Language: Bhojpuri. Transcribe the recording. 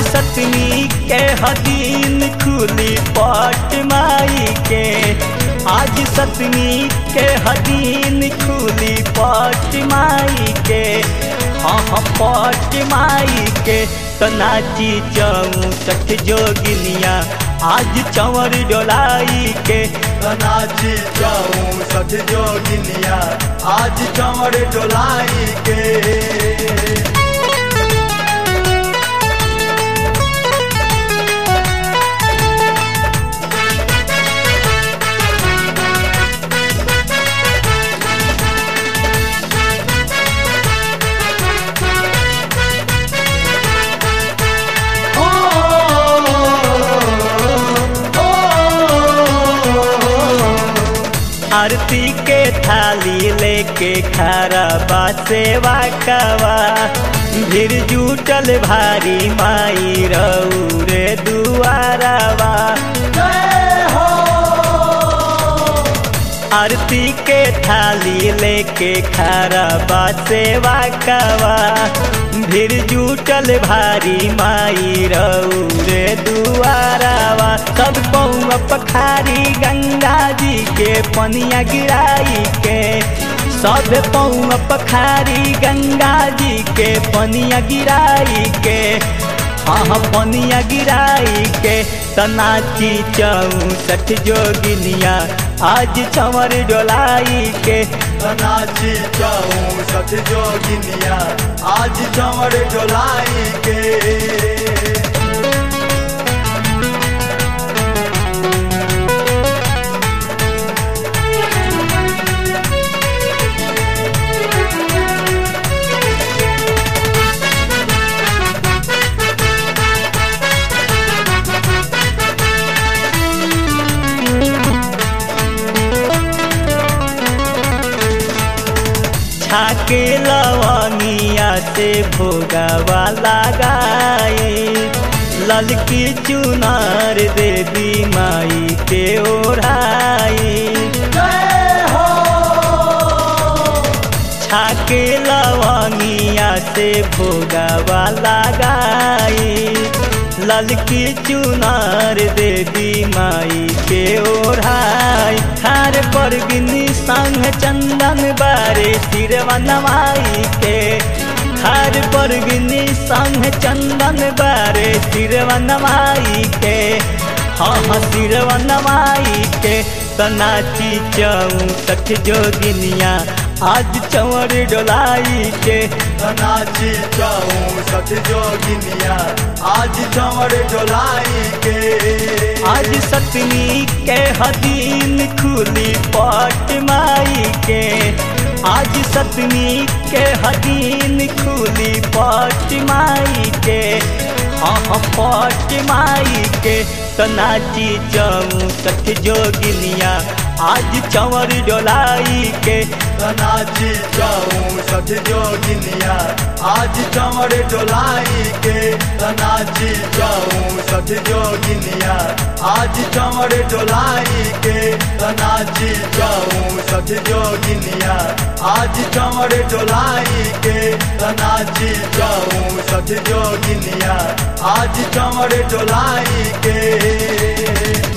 सतमी के हदीन खुली पट माई के, आज सतमी के हदीन खुली पट माई के, हाँ पट माई के। तो नाची 64 जोगिनिया आज चंवर डोलाई के, तो नाची 64 जोगिनिया आज चंवर डोलाई के। आरती के थाली लेके खड़ा बा सेवा कवा, भीड़ जुटल भारी माई रउरे दुआरवा। आरती के थाली लेके खड़ा बा सेवा कवा, भीड़ जुटल भारी माई रउरे दुआरवा। सब पौआ पखारी गंगा जी के पनिया गिराई के, सब पौआ पखारी गंगा जी के पनिया गिराई के, हाँ पनिया गिराई के। तो नाची 64 जोगिनिया आज चंवर डोलाई के, तो नाची 64 जोगिनिया आज चंवर डोलाई के। छाके लवनिया से भोगावा लगाए, ललकी चुनार देवी माई के ओढ़ाए। छाके लवनिया से भोगावा लगाए, ललकी चुनार देवी माई के ओढ़ाई। थार पर गिनी संग चंदन बारे सिरवा नवाई के, थार पर गिनी संग चंदन बारे सिरवा नवाई के, हाँ सिरवा नवाई के। तो नाची 64 जोगिनिया आज चंवर डोलाई के, तो नाची 64 जोगिनिया आज चंवर डोलाई के। आज सतमी के हदीन खुली पट माई के, आज सतमी के हदीन खुली पट माई के, हाँ पट माई के। तो नाची 64 जोगिनिया आज चंवर डोलाई के, तो नाची 64 जोगिनिया आज चंवर डोलाई के। तो नाची 64 जोगिनिया आज चंवर डोलाई के। तो नाची 64 जोगिनिया आज चंवर डोलाई के। तो नाची 64 जोगिनिया आज चंवर डोलाई के।